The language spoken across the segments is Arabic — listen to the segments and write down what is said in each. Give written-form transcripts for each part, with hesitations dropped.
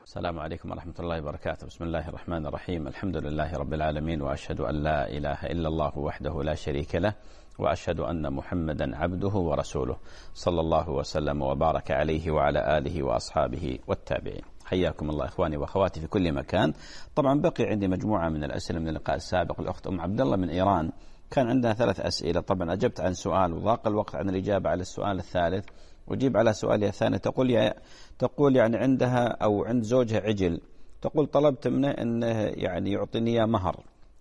السلام عليكم ورحمة الله وبركاته. بسم الله الرحمن الرحيم. الحمد لله رب العالمين، وأشهد أن لا إله إلا الله وحده لا شريك له، وأشهد أن محمدا عبده ورسوله، صلى الله وسلم وبارك عليه وعلى آله وأصحابه والتابعين. حياكم الله إخواني وأخواتي في كل مكان. طبعا بقي عندي مجموعة من الأسئلة من اللقاء السابق. الأخت أم عبد الله من إيران كان عندها 3 أسئلة. طبعا أجبت عن سؤال وضاق الوقت عن الإجابة على السؤال الثالث، وجيب على سؤالها الثاني. تقول يعني عندها أو عند زوجها عجل، تقول طلبت منه أنه يعني يعطيني إياه مهر.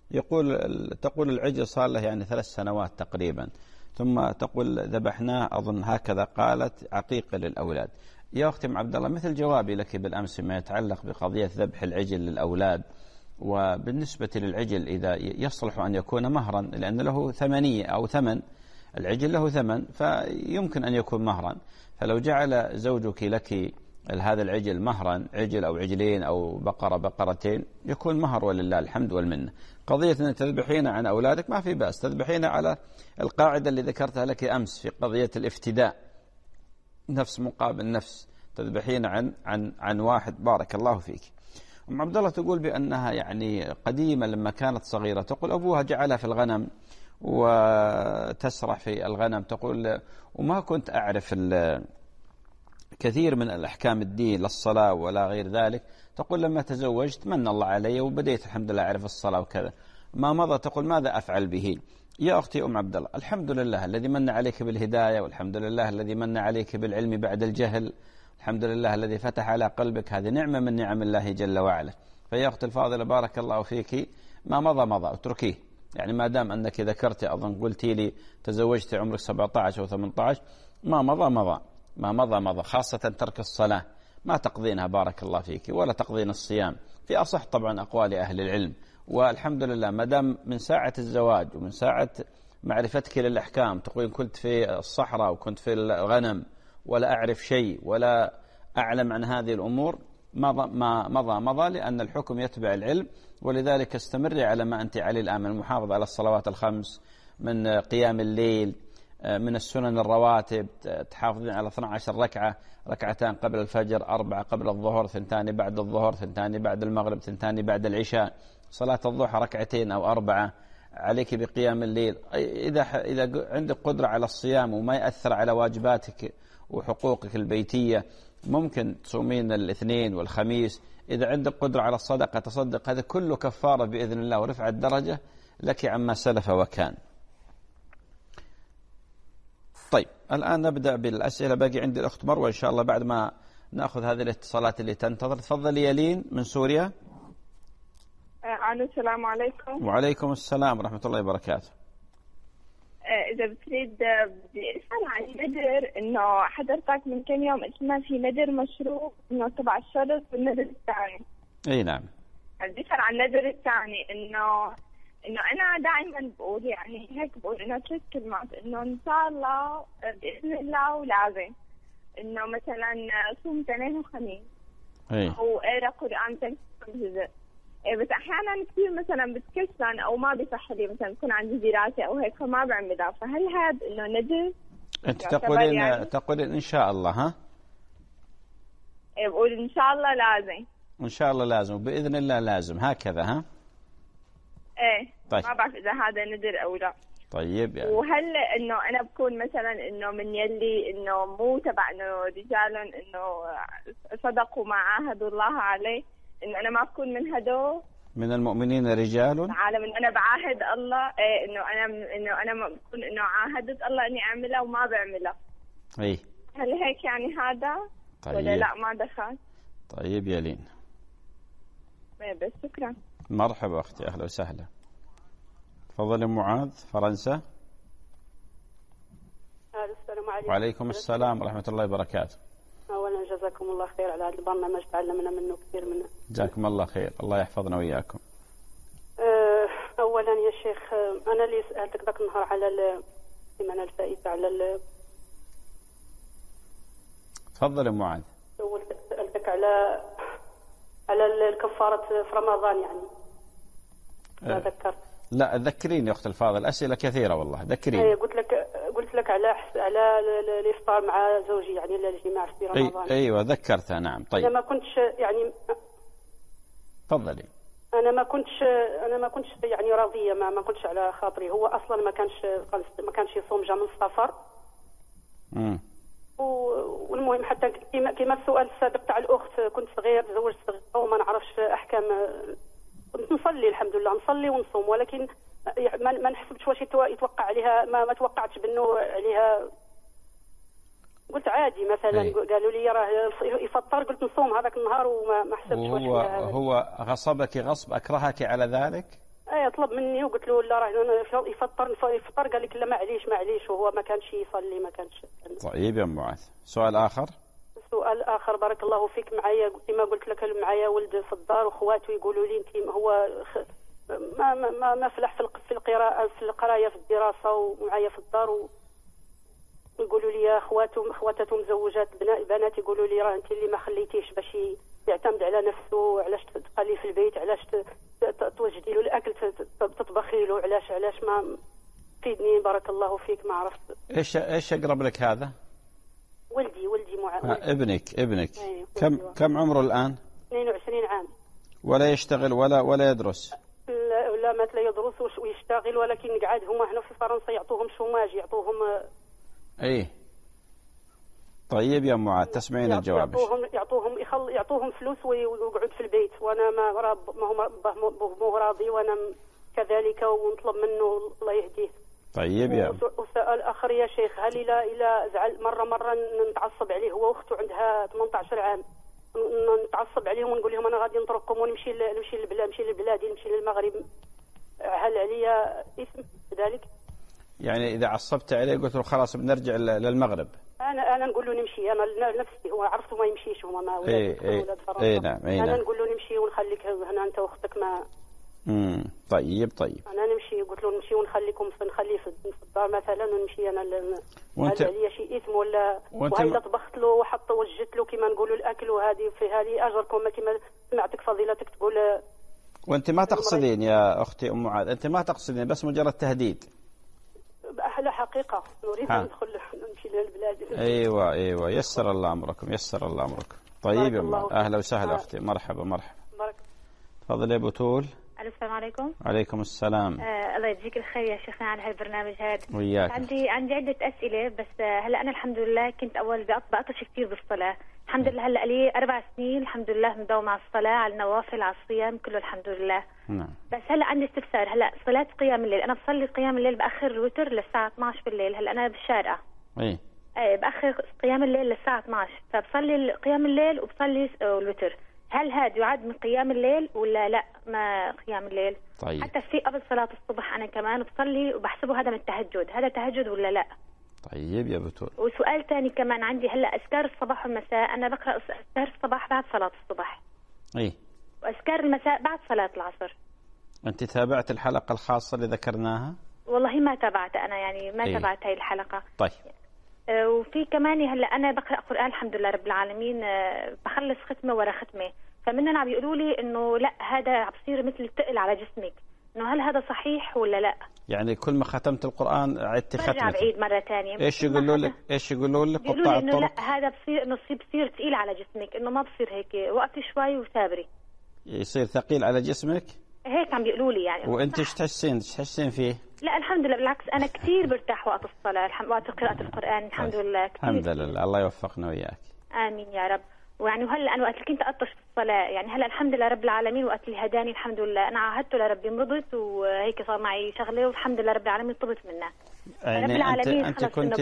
تقول العجل صار له يعني 3 سنوات تقريبا، ثم تقول ذبحناه أظن هكذا قالت عقيقة للأولاد. يا أختي أم عبد الله، مثل جوابي لك بالأمس ما يتعلق بقضية ذبح العجل للأولاد، وبالنسبة للعجل إذا يصلح أن يكون مهرا لأن له ثمنية أو ثمن، العجل له ثمن فيمكن أن يكون مهرا. فلو جعل زوجك لك هذا العجل مهرا، عجل أو عجلين أو بقرة بقرتين، يكون مهر ولله الحمد والمنة. قضية أن تذبحين عن أولادك ما في بأس، تذبحين على القاعدة اللي ذكرتها لك أمس في قضية الافتداء، نفس مقابل نفس، تذبحين عن واحد. بارك الله فيك. أم عبد الله تقول بأنها يعني قديما لما كانت صغيرة تقول أبوها جعلها في الغنم وتسرح في الغنم، تقول وما كنت أعرف كثير من الأحكام الدين للصلاة ولا غير ذلك. تقول لما تزوجت من الله علي وبديت الحمد لله أعرف الصلاة وكذا ما مضى. تقول ماذا أفعل به؟ يا أختي أم عبد الله، الحمد لله الذي من عليك بالهداية، والحمد لله الذي من عليك بالعلم بعد الجهل، الحمد لله الذي فتح على قلبك، هذه نعمة من نعم الله جل وعلا. فيا أختي الفاضلة بارك الله فيك، ما مضى اتركيه. يعني ما دام أنك ذكرتي أظن قلتي لي تزوجتي عمرك 17 أو 18، ما مضى، خاصة ترك الصلاة ما تقضينها بارك الله فيك، ولا تقضين الصيام في أصح طبعا أقوال أهل العلم. والحمد لله ما دام من ساعة الزواج ومن ساعة معرفتك للأحكام تقول كنت في الصحراء وكنت في الغنم ولا أعرف شيء ولا أعلم عن هذه الأمور، مضى لأن الحكم يتبع العلم. ولذلك استمري على ما أنت عليه الآن من المحافظة على الصلوات الخمس، من قيام الليل، من السنن الرواتب، تحافظين على 12 ركعة، 2 قبل الفجر، 4 قبل الظهر، 2 بعد الظهر، 2 بعد المغرب، 2 بعد العشاء، صلاة الضحى 2 أو 4، عليك بقيام الليل. إذا عندك قدرة على الصيام وما يأثر على واجباتك وحقوقك البيتية ممكن تصومين الاثنين والخميس. إذا عندك قدرة على الصدقة تصدق، هذا كله كفارة بإذن الله ورفع الدرجة لك عما سلف وكان. طيب الآن نبدأ بالأسئلة. باقي عندي الأخت مروة إن شاء الله بعد ما نأخذ هذه الاتصالات اللي تنتظر. تفضلي يلين من سوريا. السلام عليكم. وعليكم السلام ورحمة الله وبركاته. إذا بدي أسأل عن ندر، إنه حضرتك من كم يوم قلت لنا في ندر مشروع إنه تبع الشرط والندر الثاني. أي نعم. بدي أسأل عن الندر الثاني، إنه أنا دائما بقول يعني هيك بقول إنه 3 كلمات، إنه إن شاء الله بإذن الله ولازم إنه مثلا صوم 2 وخميس أو أقرأ قرآن 3 جزء. بس أحيانا كثير مثلا بتكسل أو ما بيصح لي مثلا بكون عندي دراسة أو هيك فما بعملها، فهل هذا إنه ندر؟ أنت تقولين إن شاء الله ها؟ بقول إن شاء الله لازم. إن شاء الله لازم وبإذن الله لازم هكذا ها؟ طيب. ما بعرف إذا هذا ندر أو لا. طيب يعني. وهل إنه أنا بكون مثلا إنه من يلي إنه مو تبع إنه رجال إنه صدقوا ما عاهدوا الله عليه، إنه أنا ما بكون من هدول من المؤمنين رجال عالم إنه أنا بعاهد الله، إنه أنا بكون إنه عاهدت الله إني أعملها وما بعملها. هل هيك يعني هذا؟ طيب. ولا لا ما دخل؟ طيب يلين. بس شكرا. مرحبا أختي، أهلا وسهلا. تفضلي معاذ فرنسا. السلام عليكم. وعليكم السلام ورحمة الله وبركاته. أولا جزاكم الله خير على هذا البرنامج، تعلمنا منه كثير منه. جزاكم الله خير، الله يحفظنا وإياكم. أولا يا شيخ، أنا اللي سألتك ذاك النهار على السمانة الفائتة على تفضل معاذ. سألتك على الكفارة في رمضان يعني. ما ذكرت. لا ذكريني يا أخت الفاضل، أسئلة كثيرة والله ذكريني. قلت قلت لك على الافطار مع زوجي، يعني الجماع في رمضان. ايوه ذكرتها، نعم. طيب انا ما كنتش يعني تفضلي. انا ما كنتش يعني راضيه، ما كنتش على خاطري. هو اصلا ما كانش يصوم، جا من السفر. والمهم حتى كما السؤال السابق تاع الاخت، كنت صغير، تزوجت صغير وما نعرفش احكام. كنت نصلي الحمد لله، نصلي ونصوم، ولكن ما نحسبش واش يتوقع عليها. ما توقعتش بانه عليها. قلت عادي مثلا. قالوا لي راه يفطر، قلت نصوم هذاك النهار وما حسبتش واش هو غصبك غصب، اكرهك على ذلك؟ طلب مني وقلت له لا راه يفطر. قال لك لا معليش، وهو ما كانش يصلي، ما كانش. طيب يا معاذ، سؤال آخر. بارك الله فيك. معايا كما قلت لك، معايا ولد في الدار وخواته يقولوا لي انت هو ما فلح في القراءه، في القرايه، في الدراسه، ومعايا في الدار يقولوا لي خواتاتهم مزوجات بنات، يقولوا لي راه انت اللي ما خليتيش باش يعتمد على نفسه، علاش تقلي في البيت، علاش توجدي له الاكل، تطبخي له، علاش ما فيدني بارك الله فيك. ما عرفت ايش اقرب لك هذا؟ ولدي ابنك. كم عمره الآن؟ 22 عام. ولا يشتغل ولا يدرس؟ لا ما يدرس ويشتغل، ولكن قاعد هما هنا في فرنسا يعطوهم شوماج، يعطوهم. طيب يا معاذ، تسمعين الجواب؟ يعطوهم فلوس ويقعد في البيت، وانا ما هو راضي، وانا كذلك، ونطلب منه الله يهديه. طيب يا وسؤال اخر يا شيخ، هل الى زعل مره نتعصب عليه، هو واخته عندها 18 عام، نتعصب عليهم ونقول لهم انا غادي نترككم ونمشي لبلادي، نمشي للمغرب، هل علي اثم ذلك؟ يعني اذا عصبت عليه قلت له خلاص بنرجع للمغرب؟ انا نقول له نمشي، انا نفسي، هو عرفته ما يمشيش، هما ما ولاد فرنسا. نعم. انا نقول له نمشي ونخليك هنا انت واختك. ما طيب انا نمشي، قلت له نمشي ونخليكم، نخليه في الدار مثلا، ونمشي انا. وانت هل عليا شي اثم ولا؟ وهذا طبخت له وحط وجدت له كما نقولوا الاكل، وهذه فيها لي اجركم كما سمعتك فضيلتك تقول. وانت ما تقصدين يا اختي ام معاذ، انت ما تقصدين، بس مجرد تهديد. لا حقيقه نريد ان ندخل نمشي للبلاد. ايوه يسر الله امركم. طيب يا معاذ، اهلا وسهلا اختي، مرحبا. بارك. تفضلي يا بتول. السلام عليكم. عليكم السلام. الله يجزيك الخير يا شيخنا على هالبرنامج هذا. وياك. عندي عدة أسئلة، بس هلا أنا الحمد لله كنت أول بقطش كثير بالصلاة. الحمد لله هلا لي 4 سنين الحمد لله مداومة على الصلاة، على النوافل، على الصيام، كله الحمد لله. نعم. بس هلا عندي استفسار. هلا صلاة قيام الليل، أنا بصلي قيام الليل بأخر الوتر للساعة 12 بالليل. هلا أنا بالشارع. بأخر قيام الليل للساعة 12، فبصلي قيام الليل وبصلي الوتر. هل هذا يعد من قيام الليل ولا لا ما قيام الليل؟ طيب. حتى في قبل صلاة الصبح أنا كمان بصلي وبحسبه هذا من التهجد، هذا تهجد ولا لا؟ طيب يا بتول. وسؤال ثاني كمان عندي، هلا أذكار الصباح والمساء، أنا بقرأ أذكار الصباح بعد صلاة الصبح. وأذكار المساء بعد صلاة العصر. أنت تابعت الحلقة الخاصة اللي ذكرناها؟ والله ما تابعت أنا، يعني ما تابعت هاي الحلقة. طيب. وفي كمان هلا أنا بقرأ قرآن الحمد لله رب العالمين، بخلص ختمة ورا ختمة، فمنهم عم بيقولوا لي إنه لا هذا عم بصير مثل الثقل على جسمك، إنه هل هذا صحيح ولا لا؟ يعني كل ما ختمت القرآن عدت ختمة؟ برجع بعيد مرة ثانية. إيش يقولوا لك؟ بيقولوا لي إنه لا هذا بصير ثقيل على جسمك، إنه ما بصير هيك، وقفي شوي وثابري. يصير ثقيل على جسمك؟ هيك عم بيقولوا لي يعني. وانت ايش تحسين فيه؟ لا الحمد لله بالعكس، انا كثير برتاح وقت الصلاه، وقت قراءه القران الحمد لله كثير. الحمد لله، الله يوفقنا وياك. امين يا رب. ويعني وهلا انا وقت اللي كنت اطش في الصلاه، يعني هلا الحمد لله رب العالمين وقت اللي هداني الحمد لله، انا عاهدت لربي مرضت وهيك صار معي شغله والحمد لله رب العالمين طبت منها. يعني انت كنت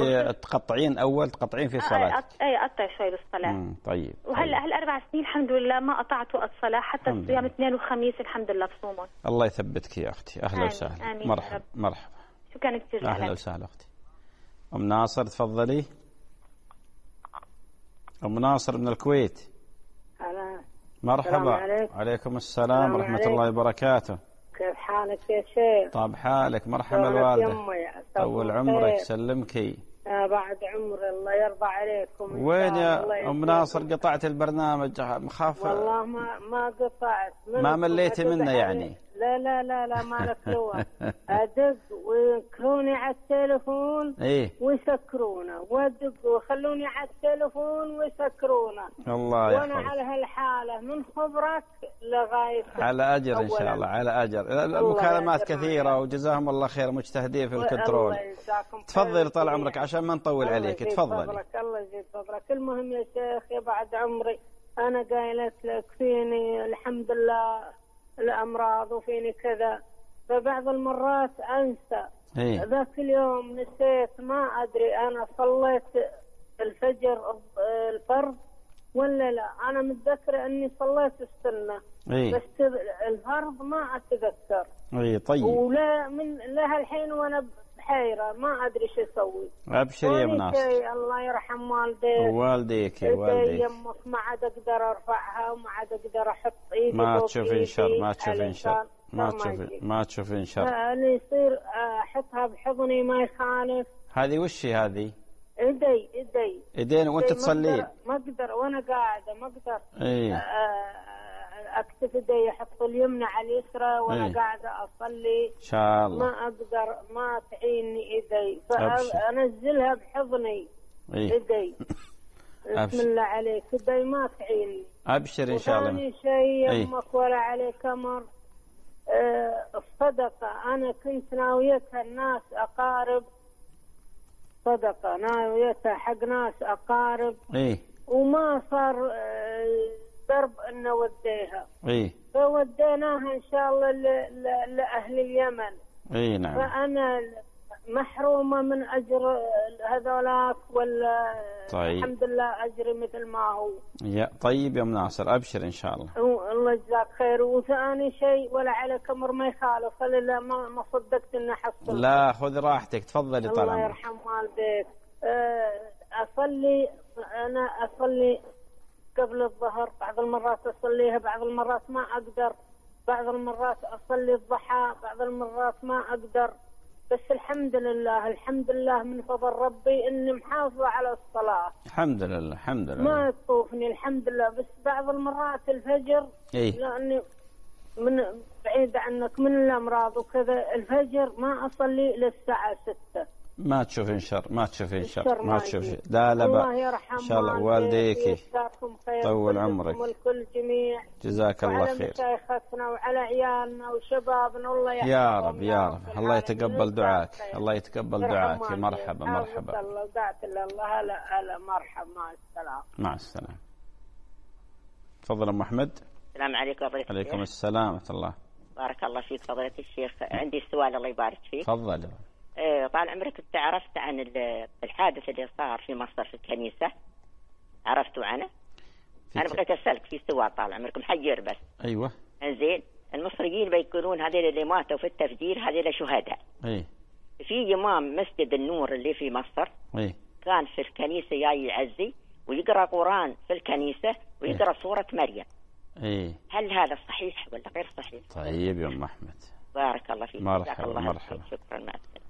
تقطعين في صلاه؟ اقطع شوي بالصلاه. طيب. وهلا هال4 سنين الحمد لله ما قطعت وقت صلاه، حتى صيام اثنين وخميس الحمد لله بصومهم. الله يثبتك يا اختي، اهلا وسهلا. مرحبا. شكرا كثير لك. اهلا وسهلا اختي. ام ناصر تفضلي. ام ناصر من الكويت. مرحبا. عليكم السلام ورحمة الله وبركاته. كيف حالك يا شيخ؟ طاب حالك. مرحبا الوالدة. طول عمرك سلمكي. بعد عمر الله يرضى عليكم. وين يا أم ناصر قطعت البرنامج مخافة؟ والله ما قطعت. ما مليتي منه يعني؟ لا لا لا لا مالك لوه. أدق وينكروني على التليفون ويسكرونه، وأدق ويخلوني على التليفون ويسكرونه. الله يحفظك. وأنا على هالحالة من خبرك لغاية على أجر إن شاء الله، على أجر. المكالمات كثيرة وجزاهم الله خير مجتهدين في الكنترول. تفضل طال عمرك عشان ما نطول عليك. تفضل. الله يزيد فضلك. المهم يا شيخ يا بعد عمري أنا قايلت لك فيني الحمد لله الأمراض وفيني كذا، فبعض المرات أنسى. ذاك اليوم نسيت، ما أدري أنا صليت الفجر الفرض ولا لا. أنا متذكرة أني صليت السنة بس الفرض ما أتذكر. طيب. ولا من لها الحين وأنا بحيرة ما أدري شو أسوي. أبشر يا مناصر. الله يرحم والديك ووالديك يمك، ما عاد أقدر أرفعها وما عاد أقدر أحط إيدي. ما تشوفين شر، ما تشوفين شر، ما تشوفين شر. اللي يصير أحطها بحضني ما يخالف. هذه وش هذه؟ ايدين وانت تصلين؟ ما اقدر وانا قاعده ما اقدر اكتف يدي، احط اليمنى على اليسرى وانا قاعده اصلي ان شاء الله. ما اقدر، ما تعيني ايدي، فانزلها بحضني ايدي. بسم الله عليك، ايدي ما تعيني. ابشر ان شاء الله. ثاني شيء يمك ولا عليك امر، الصدقه انا كنت ناويتها الناس اقارب، صدقة ناويتها حق ناس أقارب وما صار درب أن وديها. فوديناها إن شاء الله لأهل اليمن. نعم. فأنا محرومة من أجر هذولاك ولا؟ طيب. الحمد لله أجري مثل ما هو. طيب يا مناصر أبشر إن شاء الله. الله يجزاك خير. وثاني شيء ولا عليك أمر ما يخالف، خلي ما صدقت إن أحصل. لا خذ راحتك، تفضلي طال عمرك. الله يرحم والديك. أنا أصلي قبل الظهر، بعض المرات أصليها، بعض المرات ما أقدر، بعض المرات أصلي الضحى، بعض المرات ما أقدر. بس الحمد لله من فضل ربي إني محافظة على الصلاة. الحمد لله ما تطوفني الحمد لله. بس بعض المرات الفجر لأني من بعيد عنك من الأمراض وكذا، الفجر ما أصلي للساعة 6. ما تشوفين شر، ما تشوفين شر. لا الله يرحم إن شاء الله والديك طول عمرك والكل جميع. جزاك الله خير. وعلى مشايختنا وعلى عيالنا وشبابنا الله يحفظهم يا رب. الله يتقبل دعاك. مرحبا. الله دعت الله. هلا مرحبا. مع السلامة. تفضل أم أحمد. السلام عليكم ورحمة الله. عليكم السلام ورحمة الله. بارك الله فيك فضيلة الشيخ. عندي سؤال الله يبارك فيك. تفضل. طال عمرك انت عرفت عن الحادث اللي صار في مصر في الكنيسة؟ عرفتوا عنه؟ أنا بغيت أسألك في سؤال طال عمرك محير بس. أيوة. زين المصريين بيقولون هذول اللي ماتوا في التفجير هذول شهداء. في إمام مسجد النور اللي في مصر كان في الكنيسة جاي يعزي ويقرأ قرآن في الكنيسة ويقرأ سورة مريم. هل هذا صحيح ولا غير صحيح؟ طيب يا أم أحمد. بارك الله فيك. مرحبا. شكرا. مع السلامة.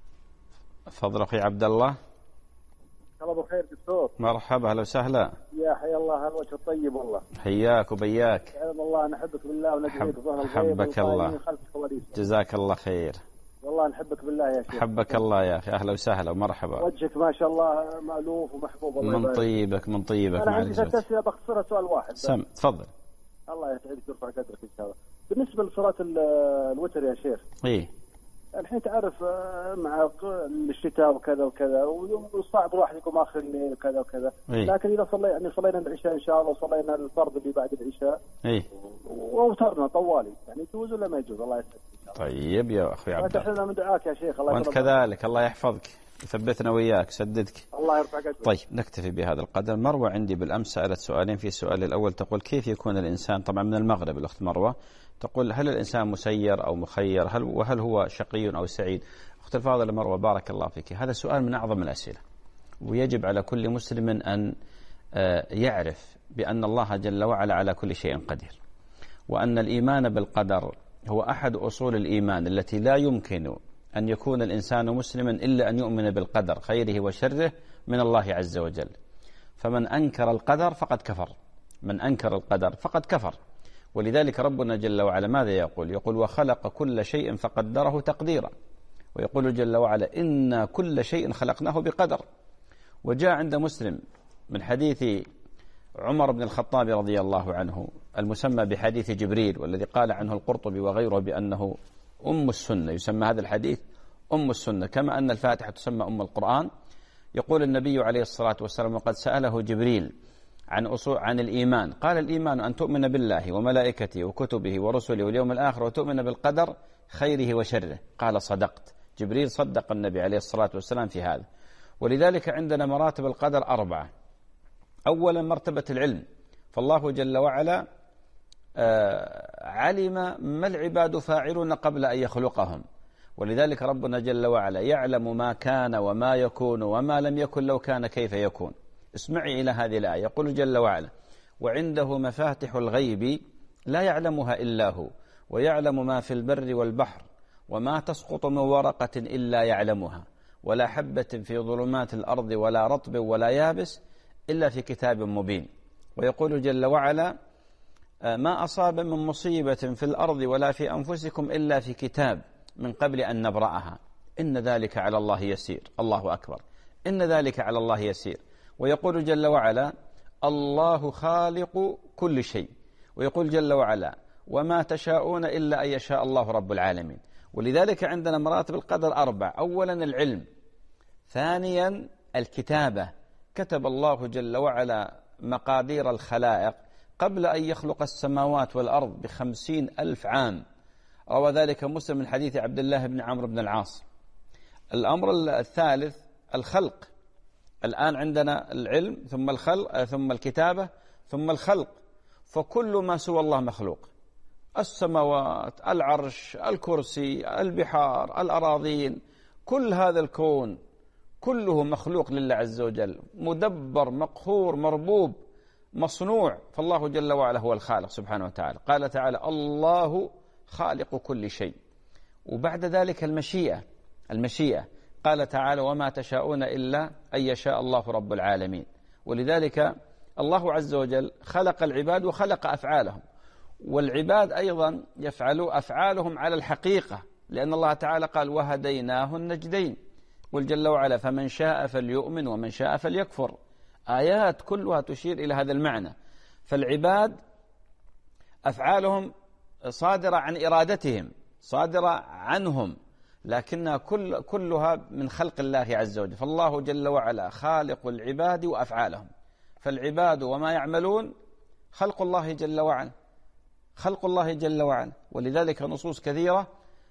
تفضل أخي عبد الله. الله بخير دكتور. مرحبا أهلا وسهلا. يا حي الله الوجه الطيب والله. حياك وبياك. والله نحبك بالله ونجزيك ظهر الغيب. حبك الله. جزاك الله خير. والله نحبك بالله يا شيخ. حبك الله يا أخي. أهلا وسهلا ومرحبا. وجهك ما شاء الله مألوف ومحبوب. الله من طيبك أنا عندي 3 أسئلة بختصرها سؤال واحد. تفضل. الله يسعدك ويرفع قدرك إن شاء الله. بالنسبة لصلاة الوتر يا شيخ. الحين تعرف مع الشتاء وكذا وصعب الواحد يقوم آخر الليل وكذا وكذا. لكن إذا صلينا العشاء إن شاء الله وصلينا الفرض اللي بعد العشاء ووترنا طوالي، يعني يجوز ولا ما يجوز؟ الله يسعدك. طيب يا أخي عبد الله. تحرمنا من دعاك يا شيخ. الله وأنت كذلك. الله يحفظك يثبتنا وياك سددك. الله يرفع قدرك. طيب نكتفي بهذا القدر. مروة عندي بالأمس سألت سؤالين. في السؤال الأول تقول كيف يكون الإنسان، طبعا من المغرب الأخت مروة، تقول هل الإنسان مسير أو مخير، وهل هو شقي أو سعيد؟ أخت الفاضلة مروة بارك الله فيك، هذا سؤال من أعظم الأسئلة، ويجب على كل مسلم أن يعرف بأن الله جل وعلا على كل شيء قدير، وأن الإيمان بالقدر هو أحد أصول الإيمان التي لا يمكن أن يكون الإنسان مسلما إلا أن يؤمن بالقدر خيره وشره من الله عز وجل. فمن أنكر القدر فقد كفر، من أنكر القدر فقد كفر. ولذلك ربنا جل وعلا ماذا يقول؟ يقول وخلق كل شيء فقدره تقديرا، ويقول جل وعلا إن كل شيء خلقناه بقدر. وجاء عند مسلم من حديث عمر بن الخطاب رضي الله عنه المسمى بحديث جبريل، والذي قال عنه القرطبي وغيره بأنه أم السنة، يسمى هذا الحديث أم السنة، كما أن الفاتحة تسمى أم القرآن. يقول النبي عليه الصلاة والسلام وقد سأله جبريل عن الإيمان، قال الإيمان أن تؤمن بالله وملائكته وكتبه ورسله واليوم الآخر وتؤمن بالقدر خيره وشره. قال صدقت. جبريل صدق النبي عليه الصلاة والسلام في هذا. ولذلك عندنا مراتب القدر 4. أولا مرتبة العلم، فالله جل وعلا علم ما العباد فاعلون قبل أن يخلقهم، ولذلك ربنا جل وعلا يعلم ما كان وما يكون وما لم يكن لو كان كيف يكون. اسمعي إلى هذه الآية، يقول جل وعلا وعنده مفاتح الغيب لا يعلمها إلا هو ويعلم ما في البر والبحر وما تسقط من ورقة إلا يعلمها ولا حبة في ظلمات الأرض ولا رطب ولا يابس إلا في كتاب مبين. ويقول جل وعلا ما أصاب من مصيبة في الأرض ولا في أنفسكم إلا في كتاب من قبل أن نبرأها إن ذلك على الله يسير. الله أكبر، إن ذلك على الله يسير. ويقول جل وعلا الله خالق كل شيء. ويقول جل وعلا وما تشاءون إلا أن يشاء الله رب العالمين. ولذلك عندنا مراتب القدر 4. أولا العلم، ثانيا الكتابة، كتب الله جل وعلا مقادير الخلائق قبل أن يخلق السماوات والأرض ب50,000 عام. روى ذلك مسلم من حديث عبد الله بن عمرو بن العاص. الأمر الثالث الخلق. الآن عندنا العلم ثم الخلق ثم الكتابة ثم الخلق، فكل ما سوى الله مخلوق. السماوات، العرش، الكرسي، البحار، الأراضين، كل هذا الكون كله مخلوق لله عز وجل، مدبر مقهور مربوب مصنوع. فالله جل وعلا هو الخالق سبحانه وتعالى. قال تعالى الله خالق كل شيء. وبعد ذلك المشيئة قال تعالى وما تشاءون إلا أن يشاء الله رب العالمين. ولذلك الله عز وجل خلق العباد وخلق أفعالهم، والعباد أيضا يفعلوا أفعالهم على الحقيقة، لأن الله تعالى قال وهديناه النجدين. قل جل وعلا فمن شاء فليؤمن ومن شاء فليكفر. آيات كلها تشير إلى هذا المعنى. فالعباد أفعالهم صادرة عن إرادتهم، صادرة عنهم، لكنها كلها من خلق الله عز وجل. فالله جل وعلا خالق العباد وأفعالهم، فالعباد وما يعملون خلق الله جل وعلا، خلق الله جل وعلا. ولذلك نصوص كثيرة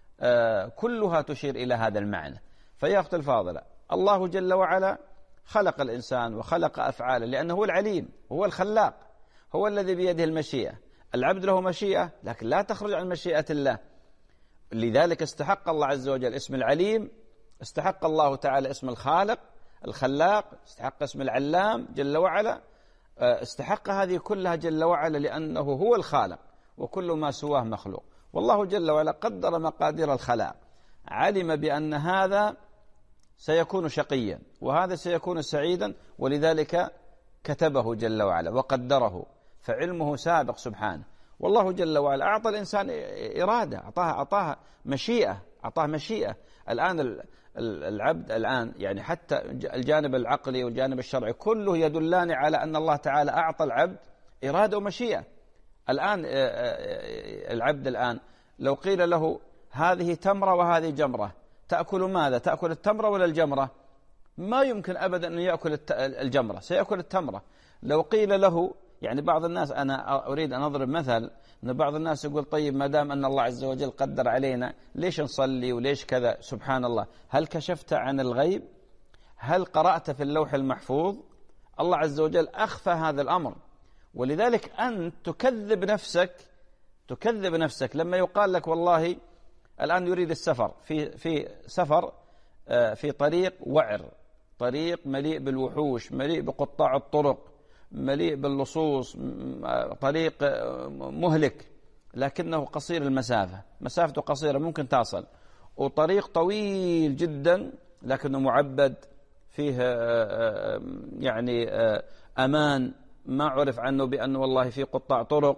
كلها تشير إلى هذا المعنى. فيا أختي الفاضلة، الله جل وعلا خلق الإنسان وخلق أفعاله لأنه هو العليم، هو الخلاق، هو الذي بيده المشيئة. العبد له مشيئة لكن لا تخرج عن مشيئة الله. لذلك استحق الله عز وجل اسم العليم، استحق الله تعالى اسم الخالق الخلاق، استحق اسم العلام جل وعلا، استحق هذه كلها جل وعلا لأنه هو الخالق وكل ما سواه مخلوق. والله جل وعلا قدر مقادير الخلاق، علم بأن هذا سيكون شقيا وهذا سيكون سعيدا، ولذلك كتبه جل وعلا وقدره، فعلمه سابق سبحانه. والله جل وعلا أعطى الإنسان إرادة، أعطاها مشيئة، أعطاه مشيئة. الآن العبد الآن يعني حتى الجانب العقلي والجانب الشرعي كله يدلان على أن الله تعالى أعطى العبد إرادة ومشيئة. الآن العبد الآن لو قيل له هذه تمرة وهذه جمرة، تأكل ماذا؟ تأكل التمرة ولا الجمرة؟ ما يمكن أبدا أن يأكل الجمرة، سيأكل التمرة. لو قيل له يعني بعض الناس، أنا أريد أن أضرب مثل، أن بعض الناس يقول طيب ما دام أن الله عز وجل قدر علينا ليش نصلي وليش كذا؟ سبحان الله، هل كشفت عن الغيب؟ هل قرأت في اللوح المحفوظ؟ الله عز وجل أخفى هذا الأمر. ولذلك أنت تكذب نفسك لما يقال لك والله الآن يريد السفر في سفر في طريق وعر، طريق مليء بالوحوش، مليء بقطاع الطرق، مليء باللصوص، طريق مهلك لكنه قصير المسافة، مسافته قصيرة ممكن تصل، وطريق طويل جدا لكنه معبد فيه يعني أمان ما عرف عنه بأنه والله في قطاع طرق،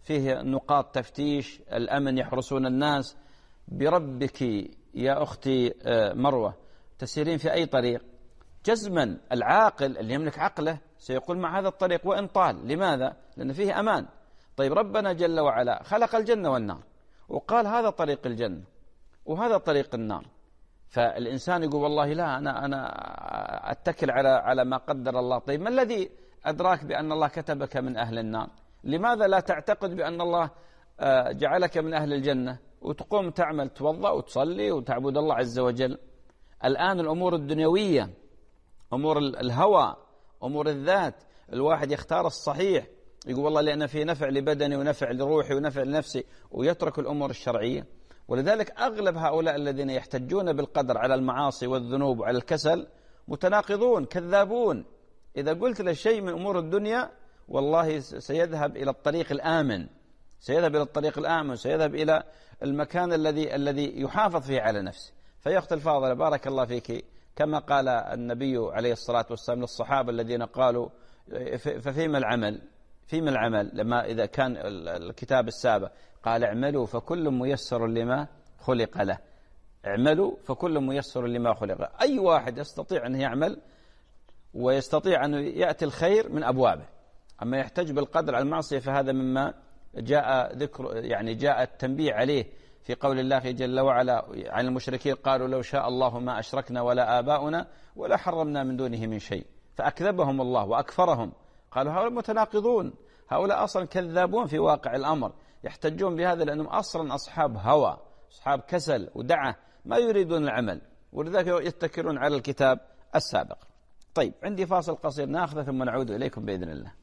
فيه نقاط تفتيش، الأمن يحرسون الناس. بربك يا أختي مروة تسيرين في أي طريق، جزما العاقل اللي يملك عقله سيقول مع هذا الطريق وإن طال. لماذا؟ لأن فيه أمان. طيب ربنا جل وعلا خلق الجنة والنار وقال هذا طريق الجنة وهذا طريق النار، فالإنسان يقول والله لا أنا أتكل على ما قدر الله. طيب ما الذي أدراك بأن الله كتبك من أهل النار؟ لماذا لا تعتقد بأن الله جعلك من أهل الجنة وتقوم تعمل، توضأ وتصلي وتعبد الله عز وجل؟ الآن الأمور الدنيوية، أمور الهوى، أمور الذات، الواحد يختار الصحيح، يقول والله لأن فيه نفع لبدني ونفع لروحي ونفع لنفسي، ويترك الأمور الشرعية. ولذلك أغلب هؤلاء الذين يحتجون بالقدر على المعاصي والذنوب وعلى الكسل متناقضون كذابون. إذا قلت له شيء من أمور الدنيا والله سيذهب إلى الطريق الآمن، سيذهب إلى الطريق الآمن، سيذهب إلى المكان الذي يحافظ فيه على نفسه. فيا أخت الفاضلة بارك الله فيك، كما قال النبي عليه الصلاة والسلام للصحابة الذين قالوا ففيما العمل، فيما العمل لما إذا كان الكتاب السابق قال اعملوا فكل ميسر لما خلق له، اعملوا فكل ميسر لما خلق له. أي واحد يستطيع أن يعمل ويستطيع أن يأتي الخير من أبوابه، أما يحتج بالقدر على المعصية فهذا مما جاء ذكر، يعني جاء التنبيه عليه في قول الله جل وعلا عن المشركين قالوا لو شاء الله ما أشركنا ولا آباؤنا ولا حرمنا من دونه من شيء، فأكذبهم الله وأكفرهم. قالوا هؤلاء متناقضون، هؤلاء أصلا كذابون في واقع الأمر، يحتجون بهذا لأنهم أصلا أصحاب هوى، أصحاب كسل ودعة، ما يريدون العمل، ولذلك يتكلون على الكتاب السابق. طيب عندي فاصل قصير ناخذه ثم نعود إليكم بإذن الله.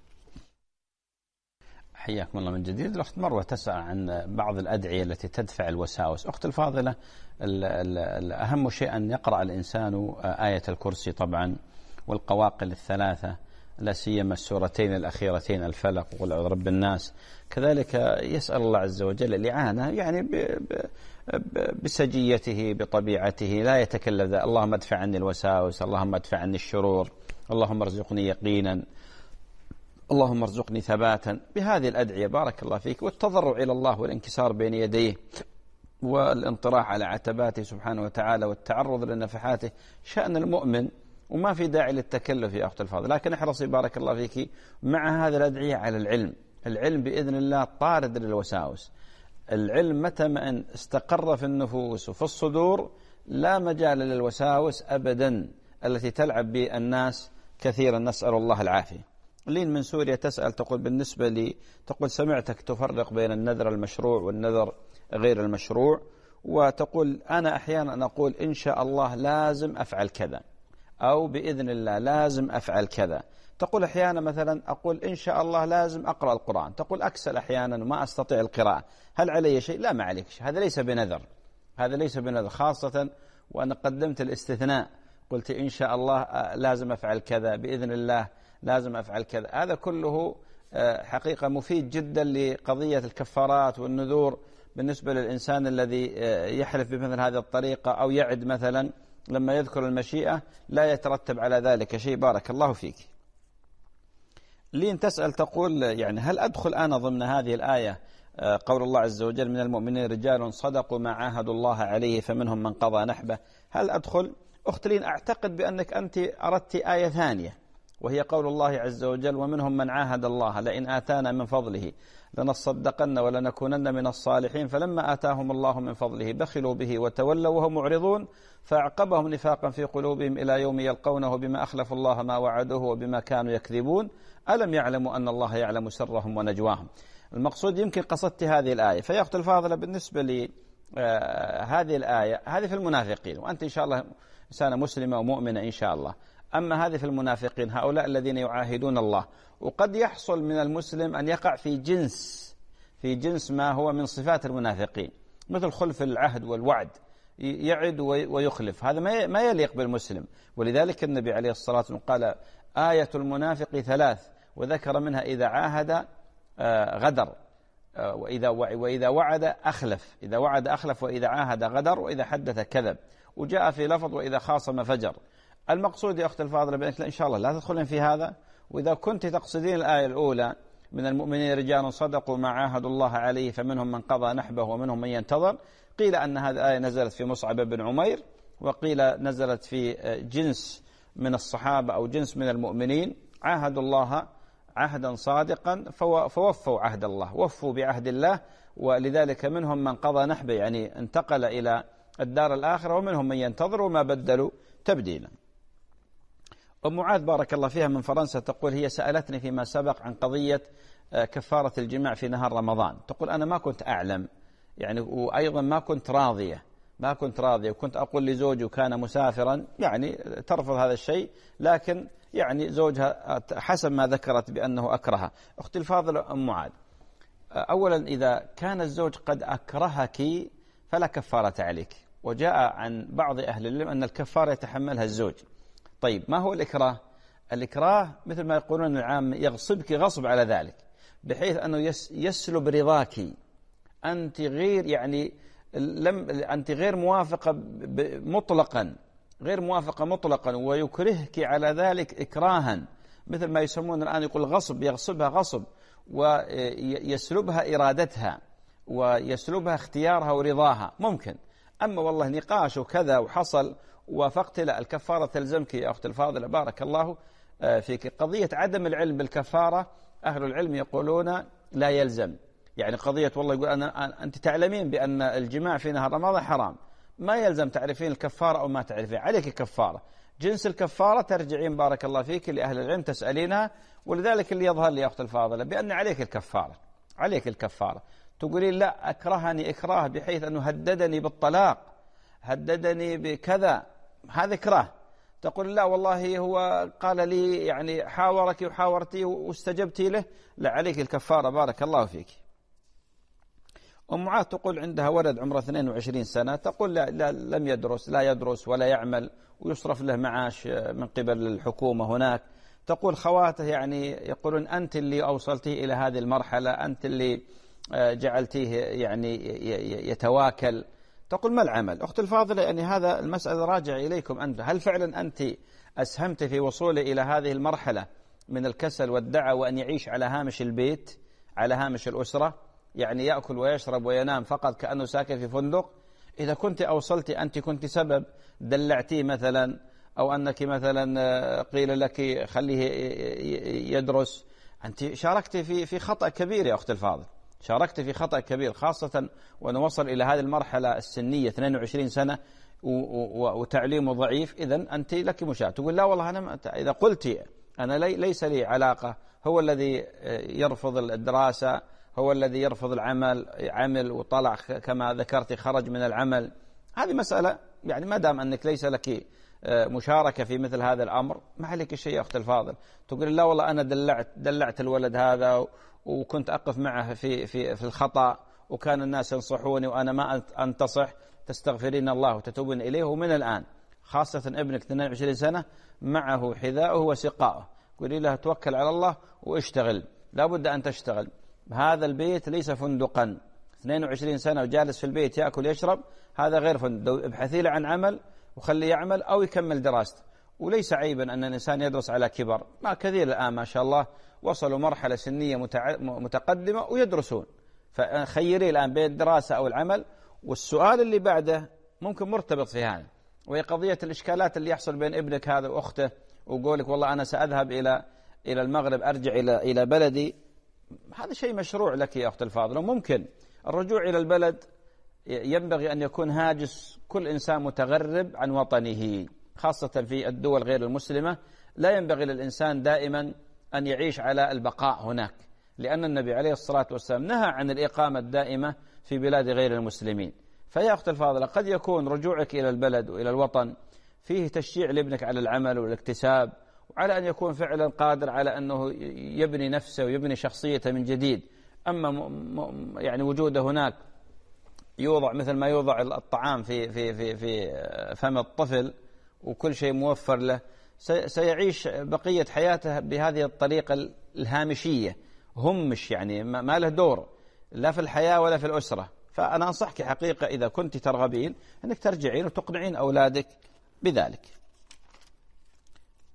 حياكم الله من جديد. الأخت مروة تسأل عن بعض الأدعية التي تدفع الوساوس. أخت الفاضلة، أهم شيء أن يقرأ الإنسان آية الكرسي طبعا والقواقل الثلاثة، لا سيما السورتين الأخيرتين الفلق وقل أعوذ برب الناس. كذلك يسأل الله عز وجل الإعانة، يعني بسجيته بطبيعته لا يتكلم اللهم ادفع عني الوساوس، اللهم ادفع عني الشرور، اللهم ارزقني يقينا، اللهم ارزقني ثباتا، بهذه الأدعية بارك الله فيك، والتضرع إلى الله والانكسار بين يديه والانطراح على عتباته سبحانه وتعالى والتعرض لنفحاته شأن المؤمن، وما في داعي للتكلف يا أخت الفاضل. لكن احرصي بارك الله فيك مع هذه الأدعية على العلم. العلم بإذن الله طارد للوساوس. العلم متى ما أن استقر في النفوس وفي الصدور لا مجال للوساوس أبدا التي تلعب بالناس كثيرا، نسأل الله العافية. لين من سوريا تسأل تقول بالنسبة لي، تقول سمعتك تفرق بين النذر المشروع والنذر غير المشروع، وتقول أنا أحيانا أقول إن شاء الله لازم أفعل كذا، أو بإذن الله لازم أفعل كذا. تقول أحيانا مثلا أقول إن شاء الله لازم أقرأ القرآن، تقول أكسل أحيانا وما أستطيع القراءة، هل علي شيء؟ لا، ما عليك شيء، هذا ليس بنذر، هذا ليس بنذر، خاصة وأنا قدمت الاستثناء، قلت إن شاء الله لازم أفعل كذا، بإذن الله لازم أفعل كذا. هذا كله حقيقة مفيد جدا لقضية الكفارات والنذور بالنسبة للإنسان الذي يحلف بمثل هذه الطريقة أو يعد مثلا لما يذكر المشيئة لا يترتب على ذلك شيء. بارك الله فيك. لين تسأل تقول يعني هل أدخل أنا ضمن هذه الآية قول الله عز وجل من المؤمنين رجال صدقوا ما عاهدوا الله عليه فمنهم من قضى نحبه، هل أدخل؟ أخت لين أعتقد بأنك أنت أردت آية ثانية، وهي قول الله عز وجل ومنهم من عاهد الله لئن آتانا من فضله لنصدقن ولنكونن من الصالحين فلما آتاهم الله من فضله بخلوا به وتولوا وهم معرضون فأعقبهم نفاقا في قلوبهم إلى يوم يلقونه بما أخلفوا الله ما وعدوه وبما كانوا يكذبون ألم يعلموا أن الله يعلم سرهم ونجواهم. المقصود يمكن قصدت هذه الآية. فيا أخت الفاضلة بالنسبة لي هذه الآية هذه في المنافقين، وأنت إن شاء الله إنسانة مسلمة ومؤمنة إن شاء الله. أما هذه في المنافقين هؤلاء الذين يعاهدون الله، وقد يحصل من المسلم أن يقع في جنس ما هو من صفات المنافقين، مثل خلف العهد والوعد، يعد ويخلف، هذا ما يليق بالمسلم. ولذلك النبي عليه الصلاة والسلام قال آية المنافق ثلاث، وذكر منها إذا عاهد غدر، وإذا وعد أخلف، إذا وعد أخلف، وإذا عاهد غدر، وإذا حدث كذب، وجاء في لفظ وإذا خاصم فجر. المقصود يا أخت الفاضلة بأنك إن شاء الله لا تدخلين في هذا. وإذا كنت تقصدين الآية الأولى من المؤمنين رجال صدقوا ما عاهدوا الله عليه فمنهم من قضى نحبه ومنهم من ينتظر. قيل أن هذه الآية نزلت في مصعب بن عمير، وقيل نزلت في جنس من الصحابة أو جنس من المؤمنين عاهدوا الله عهدا صادقا فوفوا عهد الله، وفوا بعهد الله، ولذلك منهم من قضى نحبه يعني انتقل إلى الدار الآخرة، ومنهم من ينتظر وما بدلوا تبديلا. أم معاذ بارك الله فيها من فرنسا تقول هي سألتني فيما سبق عن قضية كفارة الجماع في نهار رمضان. تقول أنا ما كنت أعلم يعني، وأيضا ما كنت راضية، وكنت أقول لزوجي وكان مسافرا يعني ترفض هذا الشيء، لكن يعني زوجها حسب ما ذكرت بأنه أكرهها. أختي الفاضلة أم معاذ، أولا إذا كان الزوج قد أكرهك فلا كفارة عليك، وجاء عن بعض أهل العلم أن الكفارة يتحملها الزوج. طيب ما هو الإكراه؟ الإكراه مثل ما يقولون العام يغصبك غصب على ذلك، بحيث أنه يسلب رضاك، أنت غير يعني أنت غير موافقة مطلقا، ويكرهك على ذلك إكراها، مثل ما يسمون الآن يقول غصب، يغصبها غصب، ويسلبها إرادتها ويسلبها اختيارها ورضاها ممكن. أما والله نقاش وكذا وحصل وافقت، لا، الكفارة تلزمك يا أخت الفاضلة بارك الله فيك. قضية عدم العلم بالكفارة أهل العلم يقولون لا يلزم، يعني قضية والله يقول أنت تعلمين بأن الجماع في نهار رمضان حرام، ما يلزم تعرفين الكفارة أو ما تعرفين، عليك كفارة. جنس الكفارة ترجعين بارك الله فيك لأهل العلم تسألينها، ولذلك اللي يظهر لي يا أخت الفاضلة بأن عليك الكفارة. تقولين لا أكرهني إكراه بحيث أنه هددني بالطلاق، هددني بكذا، هذا إكراه. تقول لا والله هو قال لي يعني حاورك وحاورتي واستجبتي له، لا، عليك الكفارة بارك الله فيك. أم معاذ تقول عندها ولد عمره 22 سنة، تقول لا لم يدرس، لا يدرس ولا يعمل، ويصرف له معاش من قبل الحكومة هناك. تقول خواته يعني يقولون أنت اللي أوصلتيه إلى هذه المرحلة، أنت اللي جعلتيه يعني يتواكل. تقول ما العمل؟ أخت الفاضلة يعني هذا المسألة راجع إليكم أنت، هل فعلا أنت أسهمت في وصوله إلى هذه المرحلة من الكسل والدعة، وأن يعيش على هامش البيت، على هامش الأسرة، يعني يأكل ويشرب وينام فقط كأنه ساكن في فندق؟ إذا كنت أوصلت أنت كنت سبب، دلعتيه مثلا، أو أنك مثلا قيل لك خليه يدرس، أنت شاركت في خطأ كبير يا أخت الفاضل، شاركت في خطأ كبير، خاصة ونوصل إلى هذه المرحلة السنية 22 سنة وتعليمه ضعيف، إذن أنت لك مشاهد. تقول لا والله أنا إذا قلت أنا ليس لي علاقة، هو الذي يرفض الدراسة، هو الذي يرفض العمل، عمل وطلع كما ذكرت خرج من العمل، هذه مسألة يعني ما دام أنك ليس لك مشاركة في مثل هذا الأمر ما عليك شيء يا أخت الفاضل. تقول لا والله أنا دلعت الولد هذا وكنت أقف معه في الخطأ، وكان الناس ينصحوني وأنا ما أنتصح، تستغفرين الله وتتوبين إليه. ومن الآن خاصة ابنك 22 سنة معه حذاؤه وسقاؤه، قولي له توكل على الله واشتغل، لا بد أن تشتغل. هذا البيت ليس فندقا، 22 سنة وجالس في البيت يأكل يشرب، هذا غير فندق. ابحثي له عن عمل وخليه يعمل أو يكمل دراسته. وليس عيبا أن الإنسان يدرس على كبر، ما كثير الآن ما شاء الله وصلوا مرحلة سنية متقدمة ويدرسون، فخيري الآن بين الدراسة أو العمل. والسؤال اللي بعده ممكن مرتبط في هذا، وهي قضية الإشكالات اللي يحصل بين ابنك هذا وأخته، وقولك والله أنا سأذهب إلى المغرب، أرجع إلى بلدي. هذا شيء مشروع لك يا أخت الفاضلة، وممكن الرجوع إلى البلد ينبغي أن يكون هاجس كل إنسان متغرب عن وطنه، خاصة في الدول غير المسلمة. لا ينبغي للإنسان دائما أن يعيش على البقاء هناك، لأن النبي عليه الصلاة والسلام نهى عن الإقامة الدائمة في بلاد غير المسلمين. فيا أخت الفاضلة قد يكون رجوعك إلى البلد وإلى الوطن فيه تشجيع لابنك على العمل والاكتساب، وعلى أن يكون فعلا قادر على أنه يبني نفسه ويبني شخصيته من جديد. أما يعني وجوده هناك يوضع مثل ما يوضع الطعام في فم الطفل وكل شيء موفر له، سيعيش بقية حياته بهذه الطريقة الهامشية، همش يعني ما له دور لا في الحياة ولا في الأسرة. فأنا أنصحك حقيقة إذا كنت ترغبين أنك ترجعين وتقنعين أولادك بذلك.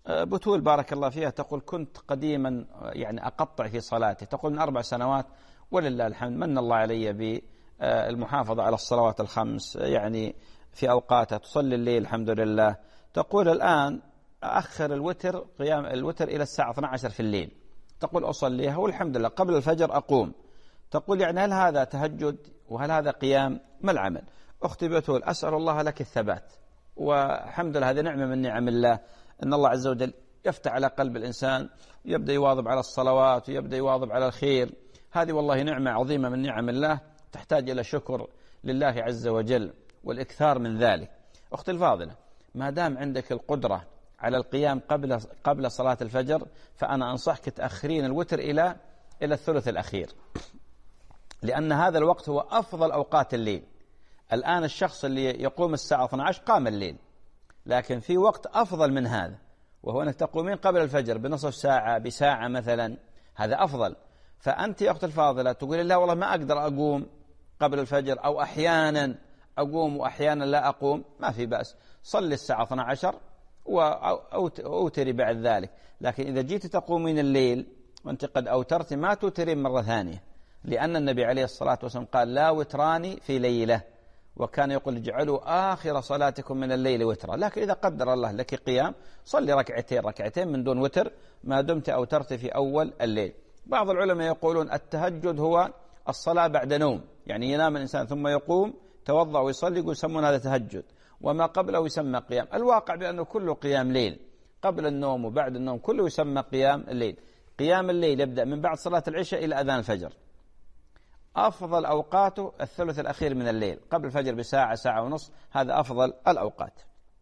بتول بارك الله فيها تقول كنت قديما يعني أقطع في صلاتي، تقول من 4 سنوات ولله الحمد من الله علي بالمحافظة على الصلوات الخمس يعني في أوقاتها، تصلي الليل الحمد لله. تقول الآن أخر الوتر قيام الوتر إلى الساعة 12 في الليل، تقول أصليها والحمد لله قبل الفجر أقوم. تقول يعني هل هذا تهجد وهل هذا قيام؟ ما العمل؟ أختي بتول أسأل الله لك الثبات، والحمد لله هذه نعمة من نعم الله أن الله عز وجل يفتح على قلب الإنسان يبدأ يواظب على الصلوات ويبدأ يواظب على الخير. هذه والله نعمة عظيمة من نعم الله تحتاج إلى شكر لله عز وجل والإكثار من ذلك. أختي الفاضلة، ما دام عندك القدرة على القيام قبل صلاة الفجر فأنا أنصحك تأخرين الوتر إلى الثلث الأخير، لأن هذا الوقت هو أفضل أوقات الليل. الآن الشخص اللي يقوم الساعة 12 قام الليل، لكن في وقت أفضل من هذا، وهو أنك تقومين قبل الفجر بنصف ساعة بساعة مثلا، هذا أفضل. فأنت يا أخت الفاضلة تقولي لا والله ما أقدر أقوم قبل الفجر، أو أحيانا أقوم وأحيانا لا أقوم، ما في بأس، صلي الساعة 12 وأوتري بعد ذلك. لكن إذا جيت تقومين الليل وأنت قد أوترت ما توترين مرة ثانية، لأن النبي عليه الصلاة والسلام قال لا وتران في ليلة، وكان يقول اجعلوا آخر صلاتكم من الليل وترا. لكن إذا قدر الله لك قيام صلي ركعتين من دون وتر ما دمت أوترت في أول الليل. بعض العلماء يقولون التهجد هو الصلاة بعد نوم، يعني ينام الإنسان ثم يقوم توضأ ويصلي، يقول يسمون هذا تهجد، وما قبله يسمى قيام. الواقع بأنه كله قيام ليل، قبل النوم وبعد النوم كله يسمى قيام الليل. قيام الليل يبدأ من بعد صلاة العشاء إلى أذان الفجر، أفضل أوقاته الثلث الأخير من الليل، قبل الفجر بساعة ساعة ونصف، هذا أفضل الأوقات.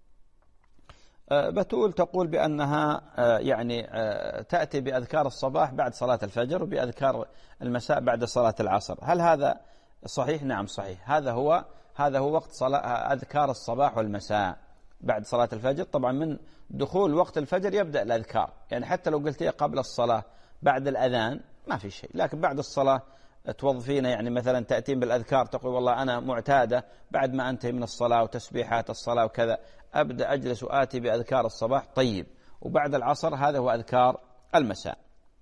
بتول تقول بأنها يعني تأتي بأذكار الصباح بعد صلاة الفجر وبأذكار المساء بعد صلاة العصر، هل هذا صحيح؟ نعم صحيح، هذا هو وقت صلاة أذكار الصباح والمساء بعد صلاة الفجر. طبعا من دخول وقت الفجر يبدأ الأذكار، يعني حتى لو قلت قبل الصلاة بعد الأذان ما في شيء، لكن بعد الصلاة توظفين يعني مثلا تأتين بالأذكار، تقول والله أنا معتادة بعد ما أنتهي من الصلاة وتسبيحات الصلاة وكذا أبدأ أجلس وآتي بأذكار الصباح، طيب، وبعد العصر هذا هو أذكار المساء.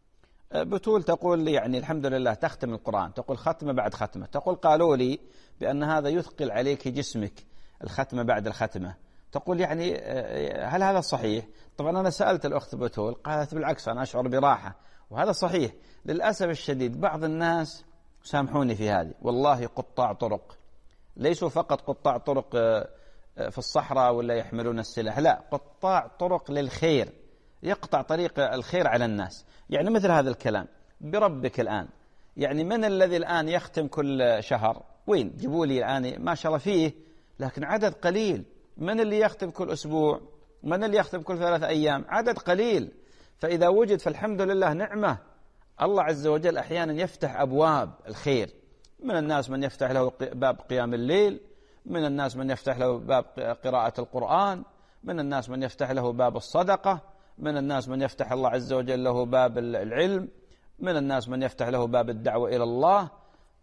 بتول تقول لي يعني الحمد لله تختم القرآن، تقول ختمة بعد ختمة، تقول قالوا لي بأن هذا يثقل عليك جسمك الختمة بعد الختمة، تقول يعني هل هذا صحيح؟ طبعا أنا سألت الأخت بتول قالت بالعكس أنا أشعر براحة، وهذا صحيح. للأسف الشديد بعض الناس، سامحوني في هذه، والله قطاع طرق، ليسوا فقط قطاع طرق في الصحراء ولا يحملون السلاح، لا، قطاع طرق للخير، يقطع طريق الخير على الناس. يعني مثل هذا الكلام بربك الآن، يعني من الذي الآن يختم كل شهر؟ وين؟ جيبوا لي الآن ما شاء الله فيه، لكن عدد قليل. من اللي يختم كل أسبوع؟ من اللي يختم كل 3 أيام؟ عدد قليل. فإذا وجد فالحمد لله نعمة. الله عز وجل أحيانا يفتح أبواب الخير، من الناس من يفتح له باب قيام الليل، من الناس من يفتح له باب قراءة القرآن، من الناس من يفتح له باب الصدقة، من الناس من يفتح الله عز وجل له باب العلم، من الناس من يفتح له باب الدعوة إلى الله.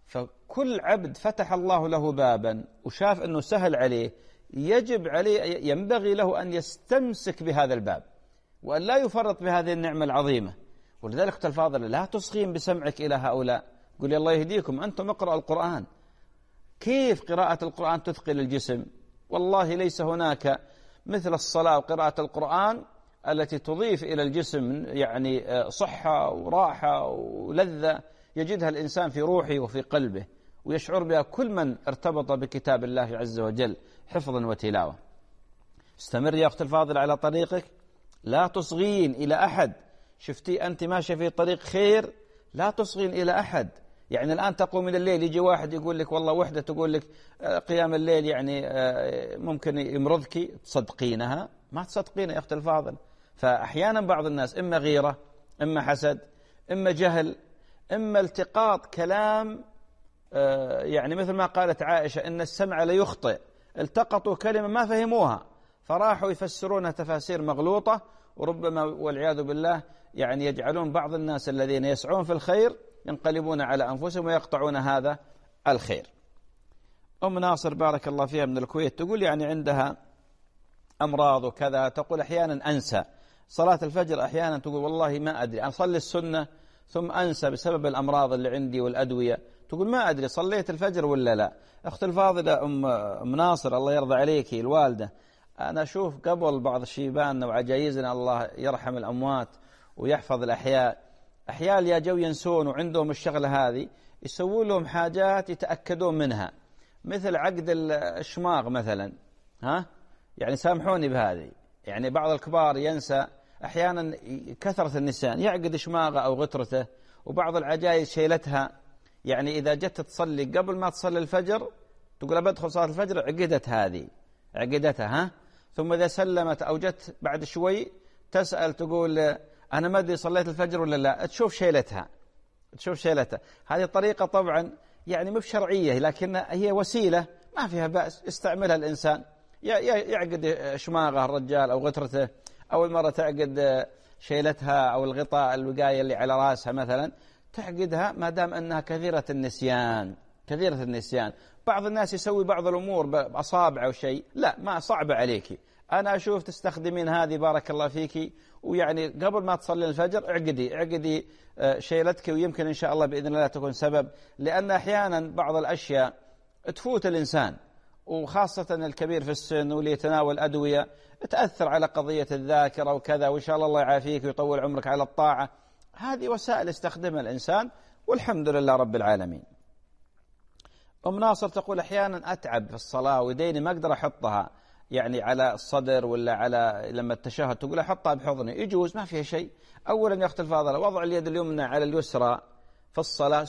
فكل عبد فتح الله له بابا وشاف أنه سهل عليه، يجب عليه، ينبغي له أن يستمسك بهذا الباب وأن لا يفرط بهذه النعمة العظيمة. ولذلك أختي الفاضلة لا تصغين بسمعك إلى هؤلاء، قل الله يهديكم أنتم اقرأوا القرآن. كيف قراءة القرآن تثقل الجسم؟ والله ليس هناك مثل الصلاة وقراءة القرآن التي تضيف إلى الجسم يعني صحة وراحة ولذة يجدها الإنسان في روحه وفي قلبه، ويشعر بها كل من ارتبط بكتاب الله عز وجل حفظا وتلاوة. استمر يا أخت الفاضل على طريقك، لا تصغين إلى أحد. شفتي أنت ماشية في طريق خير، لا تصغين إلى أحد. يعني الآن تقوم من الليل يجي واحد يقول لك والله وحدة تقول لك قيام الليل يعني ممكن يمرضك، تصدقينها؟ ما تصدقين يا أخت الفاضل. فأحيانا بعض الناس إما غيرة، إما حسد، إما جهل، إما التقاط كلام، يعني مثل ما قالت عائشة إن السمع ليخطئ، التقطوا كلمة ما فهموها فراحوا يفسرونها تفاسير مغلوطة، وربما والعياذ بالله يعني يجعلون بعض الناس الذين يسعون في الخير ينقلبون على أنفسهم ويقطعون هذا الخير. أم ناصر بارك الله فيها من الكويت تقول يعني عندها أمراض وكذا، تقول أحيانا أنسى صلاة الفجر أحيانا تقول والله ما أدري، أنا أصلي السنة ثم أنسى بسبب الأمراض اللي عندي والأدوية، تقول ما أدري صليت الفجر ولا لا. أخت الفاضلة أم ناصر الله يرضى عليك الوالدة، أنا أشوف قبل بعض شيباننا وعجايزنا الله يرحم الأموات ويحفظ الأحياء، أحياء يا جو ينسون وعندهم الشغلة هذه، يسوون لهم حاجات يتأكدون منها، مثل عقد الشماغ مثلا، يعني سامحوني بهذه، يعني بعض الكبار ينسى أحيانا كثرة النسيان يعقد شماغه أو غترته، وبعض العجائز شيلتها، يعني إذا جت تصلي قبل ما تصلي الفجر تقول بدخل صلاة الفجر عقدت هذه عقدتها، ثم إذا سلمت أو جت بعد شوي تسأل تقول أنا ما أدري صليت الفجر ولا لا، تشوف شيلتها. هذه طريقة طبعا يعني مو شرعية، لكن هي وسيلة ما فيها بأس يستعملها الإنسان، يعقد شماغه الرجال أو غترته، أول مرة تعقد شيلتها أو الغطاء الوقاية اللي على رأسها مثلا تعقدها، ما دام أنها كثيرة النسيان. بعض الناس يسوي بعض الأمور بأصابع أو شيء، لا ما صعب عليك، أنا أشوف تستخدمين هذه بارك الله فيك، ويعني قبل ما تصلي الفجر اعقدي شيلتك، ويمكن إن شاء الله بإذن الله تكون سبب، لأن أحيانا بعض الأشياء تفوت الإنسان، وخاصة الكبير في السن واللي يتناول أدوية تأثر على قضية الذاكرة وكذا، وإن شاء الله يعافيك ويطول عمرك على الطاعة. هذه وسائل يستخدمها الإنسان والحمد لله رب العالمين. أم ناصر تقول أحيانا أتعب في الصلاة ويديني ما أقدر أحطها يعني على الصدر ولا على لما التشهد، تقول أحطها بحضني، يجوز ما فيها شيء. أولا يا أخت الفاضلة وضع اليد اليمنى على اليسرى في الصلاة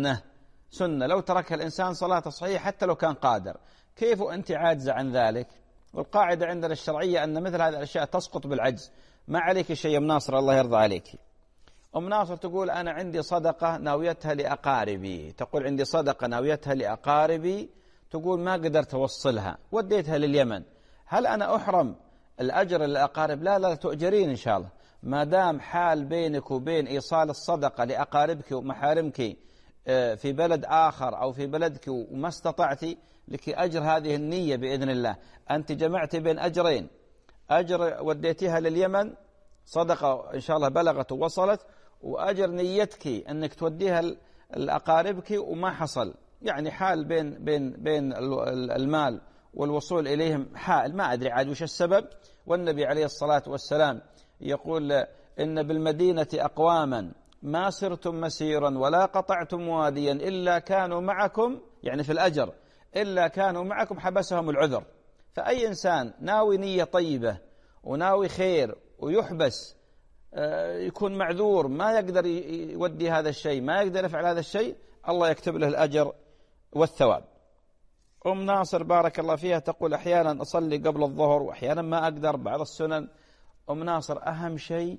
سنة، لو تركها الإنسان صلاته صحيحة حتى لو كان قادر. كيف وأنت عاجزة عن ذلك؟ والقاعدة عندنا الشرعية أن مثل هذه الأشياء تسقط بالعجز، ما عليك شيء. أم ناصر الله يرضى عليك. أم ناصر تقول أنا عندي صدقة ناويتها لأقاربي، تقول عندي صدقة ناويتها لأقاربي، تقول ما قدرت أوصلها وديتها لليمن، هل أنا أحرم الأجر للأقارب؟ لا تؤجرين إن شاء الله، ما دام حال بينك وبين إيصال الصدقة لأقاربك ومحارمك في بلد آخر أو في بلدك وما استطعتي، لك أجر هذه النية بإذن الله. أنت جمعت بين أجرين، أجر وديتها لليمن صدقة إن شاء الله بلغت ووصلت، وأجر نيتك أنك توديها لأقاربك وما حصل، يعني حال بين المال والوصول إليهم حائل، ما أدري عاد وش السبب. والنبي عليه الصلاة والسلام يقول إن بالمدينة أقواما ما سرتم مسيرا ولا قطعتم واديا إلا كانوا معكم، يعني في الأجر إلا كانوا معكم حبسهم العذر. فأي إنسان ناوي نية طيبة وناوي خير ويحبس يكون معذور، ما يقدر يودي هذا الشيء، ما يقدر يفعل هذا الشيء، الله يكتب له الأجر والثواب. أم ناصر بارك الله فيها تقول أحيانا أصلي قبل الظهر وأحيانا ما أقدر بعض السنن. أم ناصر أهم شيء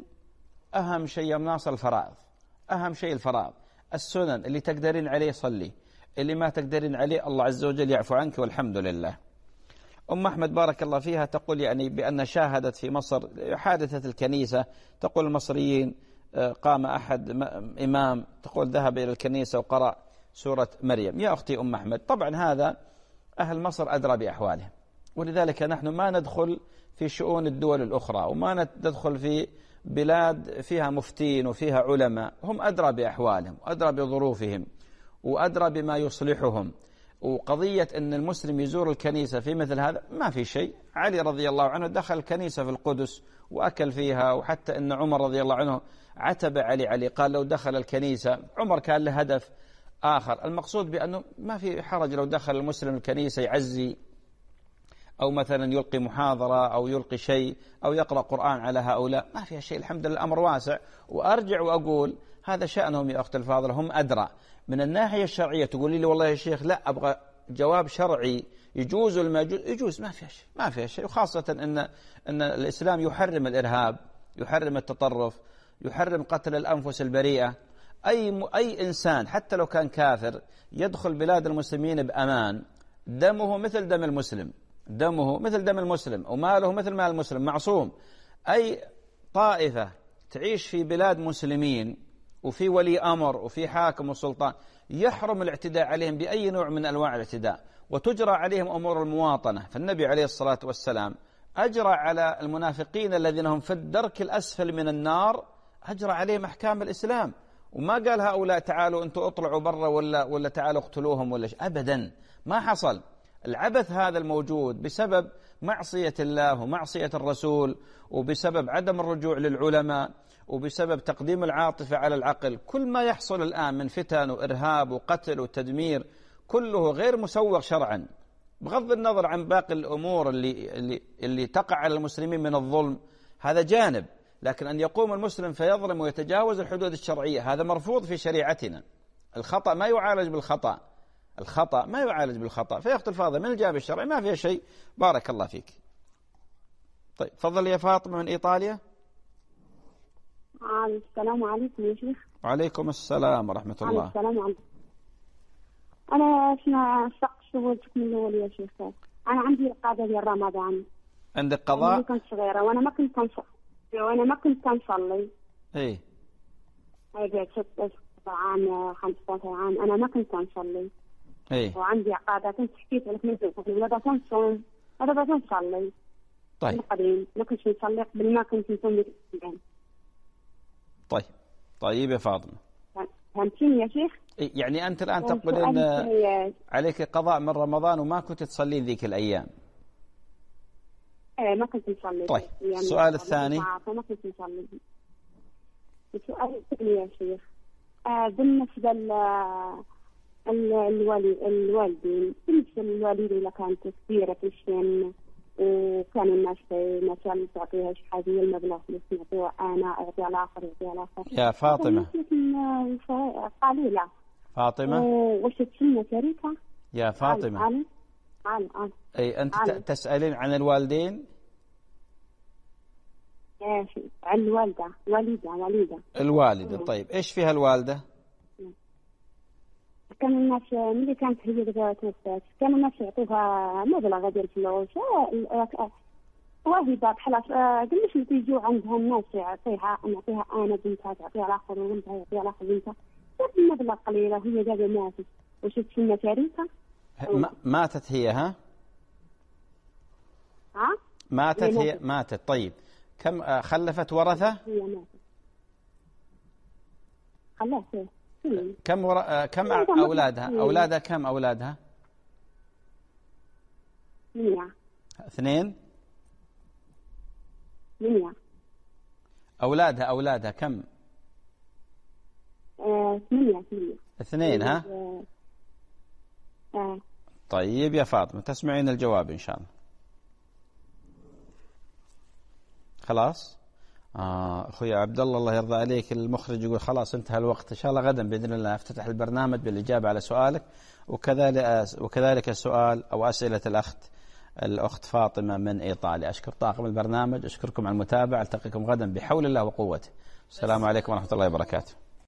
يا أم ناصر الفرائض، أهم شيء الفرائض، السنن اللي تقدرين عليه صلي، اللي ما تقدرين عليه الله عز وجل يعفو عنك والحمد لله. أم أحمد بارك الله فيها تقول يعني بأن شاهدت في مصر حادثة الكنيسة، تقول المصريين قام أحد إمام، تقول ذهب إلى الكنيسة وقرأ سورة مريم. يا أختي أم أحمد طبعا هذا أهل مصر أدرى بأحوالهم، ولذلك نحن ما ندخل في شؤون الدول الأخرى وما ندخل في بلاد فيها مفتين وفيها علماء، هم أدرى بأحوالهم وأدرى بظروفهم وأدرى بما يصلحهم. وقضية أن المسلم يزور الكنيسة في مثل هذا ما في شيء. علي رضي الله عنه دخل الكنيسة في القدس وأكل فيها، وحتى أن عمر رضي الله عنه عتب علي قال لو دخل الكنيسة، عمر كان له هدف آخر، المقصود بأنه ما في حرج لو دخل المسلم الكنيسة يعزي أو مثلا يلقي محاضرة أو يلقي شيء أو يقرأ قرآن على هؤلاء، ما فيها شيء، الحمد لله الأمر واسع. وأرجع وأقول هذا شأنهم يا أخت الفاضلة، هم أدرى. من الناحية الشرعية تقولي لي والله يا شيخ لا أبغى جواب شرعي، يجوز ولا ما يجوز؟ يجوز، ما فيها شيء، وخاصة أن الإسلام يحرم الإرهاب، يحرم التطرف، يحرم قتل الأنفس البريئة. أي إنسان حتى لو كان كافر يدخل بلاد المسلمين بأمان، دمه مثل دم المسلم وماله مثل مال المسلم، معصوم. أي طائفة تعيش في بلاد مسلمين وفي ولي أمر وفي حاكم وسلطان يحرم الاعتداء عليهم بأي نوع من أنواع الاعتداء، وتجرى عليهم أمور المواطنة. فالنبي عليه الصلاة والسلام أجرى على المنافقين الذين هم في الدرك الأسفل من النار، أجرى عليهم أحكام الإسلام، وما قال هؤلاء تعالوا أنتم اطلعوا برا ولا تعالوا اقتلوهم ولا شيء، أبدا ما حصل. العبث هذا الموجود بسبب معصية الله ومعصية الرسول، وبسبب عدم الرجوع للعلماء، وبسبب تقديم العاطفة على العقل. كل ما يحصل الآن من فتن وإرهاب وقتل وتدمير كله غير مسوغ شرعا، بغض النظر عن باقي الأمور اللي تقع على المسلمين من الظلم، هذا جانب. لكن أن يقوم المسلم فيظلم ويتجاوز الحدود الشرعية هذا مرفوض في شريعتنا. الخطأ ما يعالج بالخطأ، الخطأ ما يعالج بالخطأ. فيا أخت الفاضل من الجانب الشرعي ما فيها شيء. بارك الله فيك. طيب تفضل يا فاطمة من إيطاليا. السلام عليكم يا شيخ. وعليكم السلام ورحمة الله. السلام عليكم. أنا سألتك من الأول يا شيخ. أنا عندي قضاء ديال رمضان. عندك قضاء؟ أنا كنت صغيرة وأنا ما كنت كنصلي. إيه. هاي 16 عام 15 عام أنا ما كنت كنصلي. إيه. وعندي عقادة كنت حكيت لك من قبل ولا كنصوم ولا كنصلي. طيب. قبل ما كنتش نصلي قبل ما كنت نصوم. طيب يا فاطمة. فهمتيني يا شيخ؟ يعني أنت الآن تقولين عليك قضاء من رمضان وما كنت تصلين ذيك الأيام. ما كنت نصلي. طيب يعني السؤال الثاني. ما كنت نصلي. السؤال الثاني يا شيخ بالنسبة الوالدين، بالنسبة للوالدين إذا كانت كبيرة في السن وكان الناس مثلا تعطيها شي حاجة المبلغ اللي نعطيه أنا أعطي الآخر يعطي الآخر. يا فاطمة. قليلة. فاطمة. وش تسمى شريكة؟ يا فاطمة. أي أنت تسألين عن الوالدين؟ عن الوالدة. الوالدة. طيب إيش فيها الوالدة؟ كان الناس ملي كانت هي توفات كانوا الناس يعطوها مبلغ ديال الفلوس واهبة بحال قلنا اللي تيجيو عندها الناس نعطيها أنا بنتها تعطيها الآخر وبنتها يعطيها الآخر بنتها المبلغ قليلة وهي دابا ماتت. واش تسمى شريكة؟ ماتت هي ها؟ ماتت. طيب كم خلفت ورثة؟ هي ماتت. خلفت. كم أولادها؟ أولادها كم أولادها؟ 2. أولادها كم؟ 8. 2 ها؟ طيب يا فاطمة تسمعين الجواب إن شاء الله. خلاص. أخوي عبد الله يرضى عليك، المخرج يقول خلاص انتهى الوقت، إن شاء الله غدا بإذن الله افتتح البرنامج بالإجابة على سؤالك، وكذلك السؤال أو أسئلة الأخت فاطمة من إيطاليا. أشكر طاقم البرنامج، أشكركم على المتابعة، ألتقيكم غدا بحول الله وقوته. السلام عليكم ورحمة الله وبركاته.